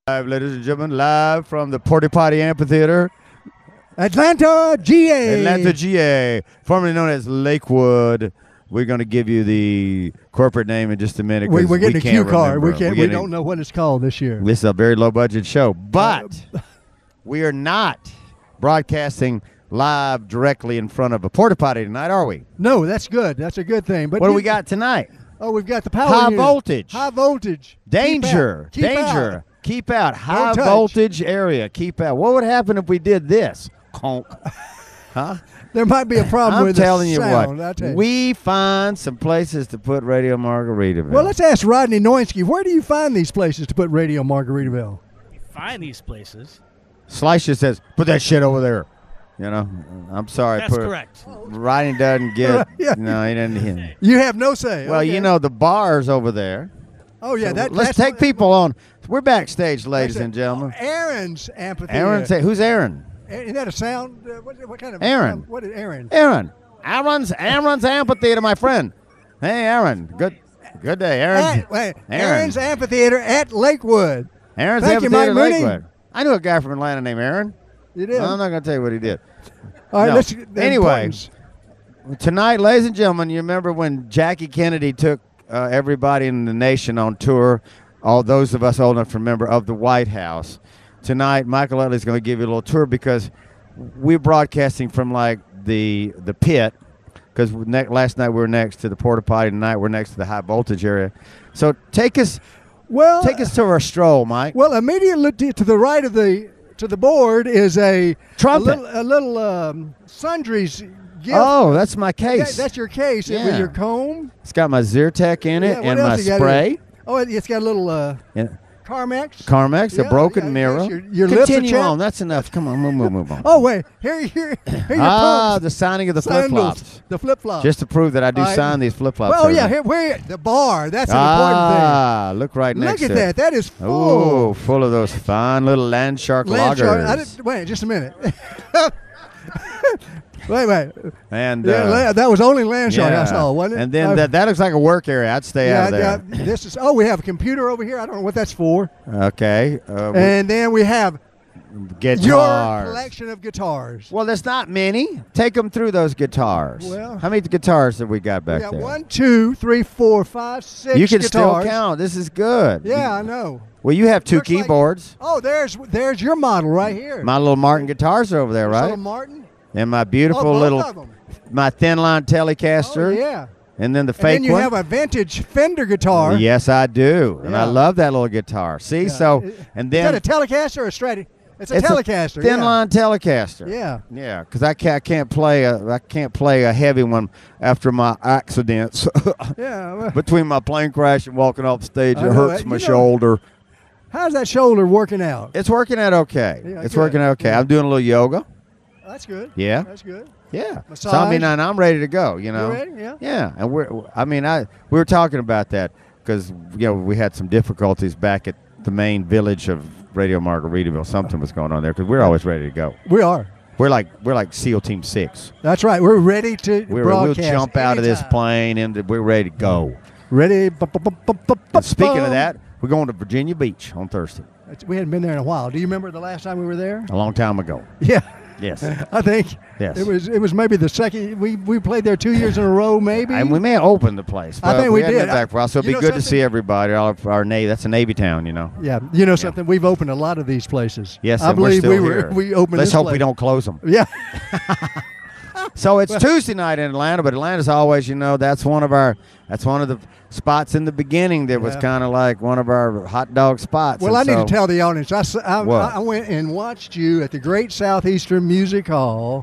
Live, ladies and gentlemen, live from the Porta Potty Amphitheater, Atlanta, GA, formerly known as Lakewood. We're going to give you the corporate name in just a minute. We're getting a cue card. Remember. We don't know what it's called this year. This is a very low-budget show, but we are not broadcasting live directly in front of a porta potty tonight, are we? No, that's good. That's a good thing. But what do we got tonight? Oh, we've got the power high unit. voltage. High voltage. Danger. Keep Danger. out. Keep out. High touch. voltage area. Keep out. What would happen if we did this? Conk. Huh? There might be a problem with the sound. I'm telling you what. We find some places to put Radio Margaritaville. Well, let's ask Rodney Noinski. Where do you find these places to put Radio Margaritaville? You find these places. Slice just says, put that shit over there. You know, I'm sorry. That's correct. Rodney doesn't get. No, he doesn't. You have no say. Well, okay. you know, the bar's over there. Oh, yeah. So let's take people on. We're backstage, ladies and gentlemen. Aaron's amphitheater. Who's Aaron? Isn't that a sound? What kind of Aaron? What is Aaron? Aaron's amphitheater, my friend. Hey, Aaron. Good day, Aaron. Aaron's amphitheater at Lakewood. Aaron's Thank amphitheater you, at Mike Lakewood. I knew a guy from Atlanta named Aaron. You did? Well, I'm not going to tell you what he did. All right, Anyway, tonight, ladies and gentlemen, you remember when Jackie Kennedy took everybody in the nation on tour, all those of us old enough to remember, of the White House. Tonight, Michael Utley is going to give you a little tour because we're broadcasting from like the pit, because last night we were next to the porta potty, tonight we're next to the high voltage area. So take us to our stroll, Mike. Well, immediately to the right of the board is a trumpet, a little sundries gift. Oh, that's my case. That's your case with your comb. It's got my Zyrtec in it and my spray. Oh, it's got a little Carmex, a broken mirror. Your Continue lips are on. That's enough. Come on, move on. Oh, wait. Here your pumps. The signing of the flip-flops. The flip-flops. Just to prove that I do sign these flip-flops. Well, here, the bar. That's an important thing. Look right next to it. Look at that. That is full. Oh, full of those fine little Landshark lagers. Wait, just a minute. Wait. And that was only Landshark I saw, wasn't it? And then that looks like a work area. I'd stay out of there. We have a computer over here. I don't know what that's for. Okay. And then we have guitars. Your collection of guitars. Well, there's not many. Take them through those guitars. Well, how many guitars have we got back there? We got 1, 2, 3, 4, 5, 6 You can guitars. still count. This is good. Yeah, I know. Well, you have two keyboards. There's your model right here. My little Martin guitars are over there, right? Little Martin. And my beautiful my thin line Telecaster. Oh, yeah. And then the fake one. And then you have a vintage Fender guitar. Yes, I do. And I love that little guitar. See, and then. Is that a Telecaster or a Stratocaster? It's a Telecaster. Thin line Telecaster. Yeah. Yeah, because I can't play a heavy one after my accidents. Yeah. Between my plane crash and walking off the stage, it hurts my shoulder. How's that shoulder working out? It's working out okay. Yeah, working out okay. Yeah. I'm doing a little yoga. That's good. Yeah. That's good. Yeah. Massage. So I'm ready to go. You know. You ready? Yeah. Yeah, and we were talking about that because we had some difficulties back at the main village of Radio Margaritaville. Something was going on there because we're always ready to go. We are. We're like SEAL Team 6. That's right. We're ready to broadcast. We'll jump out of this plane and we're ready to go. Ready. Speaking of that, we're going to Virginia Beach on Thursday. We hadn't been there in a while. Do you remember the last time we were there? A long time ago. Yeah. Yes. I think. Yes. It was maybe the second. We played there 2 years in a row, maybe. And we may have opened the place. I think we did. Been back for a while, so it'd be good to see everybody. All of our Navy. That's a Navy town, Yeah. You know something? We've opened a lot of these places. Yes. I believe we opened. Let's hope we don't close them. Yeah. So it's Tuesday night in Atlanta, but Atlanta's always, that's one of the spots in the beginning that was kind of like one of our hot dog spots. Well, I need to tell the audience, I went and watched you at the Great Southeastern Music Hall,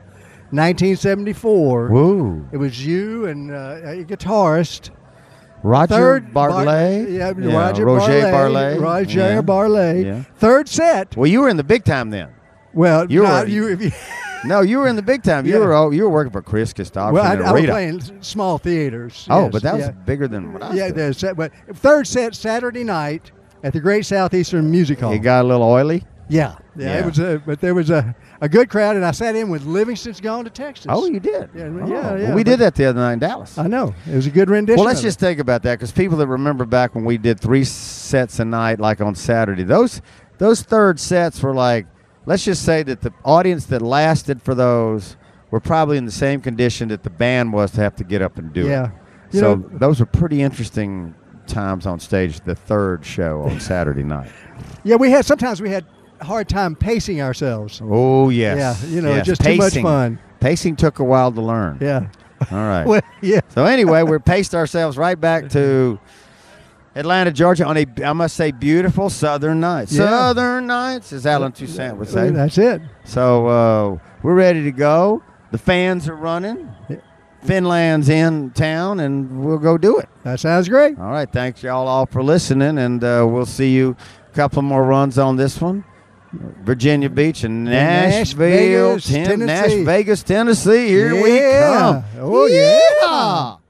1974. Woo. It was you and a guitarist. Roger Bartlett. Roger Bartlett. Roger Bartlett. Yeah. Third set. Well, you were in the big time then. Well, you were in the big time. You were working for Chris Christopherson. Well, I was playing small theaters. Oh, but that was bigger than what I was doing. But third set Saturday night at the Great Southeastern Music Hall. It got a little oily. Yeah. It was. But there was a good crowd, and I sat in with Livingston's Gone to Texas. Oh, you did? Yeah. Well, we did that the other night in Dallas. I know. It was a good rendition. Well, let's just think about that because people that remember back when we did 3 sets a night, like on Saturday, those those third sets were like, let's just say that the audience that lasted for those were probably in the same condition that the band was to have to get up and do it. So those were pretty interesting times on stage, the third show on Saturday night. Yeah, sometimes we had a hard time pacing ourselves. Oh, yes. Yeah, yes. just pacing. too much fun. Pacing took a while to learn. Yeah. All right. Well, yeah. So anyway, we paced ourselves right back to Atlanta, Georgia on I must say, beautiful Southern night. Yeah. Southern nights, as Alan Toussaint would say. That's it. So we're ready to go. The fans are running. Finland's in town, and we'll go do it. That sounds great. All right. Thanks, y'all all for listening, and we'll see you a couple more runs on this one. Virginia Beach and Nashville, Tennessee. Nash Vegas, Tennessee. Here we come. Oh, yeah.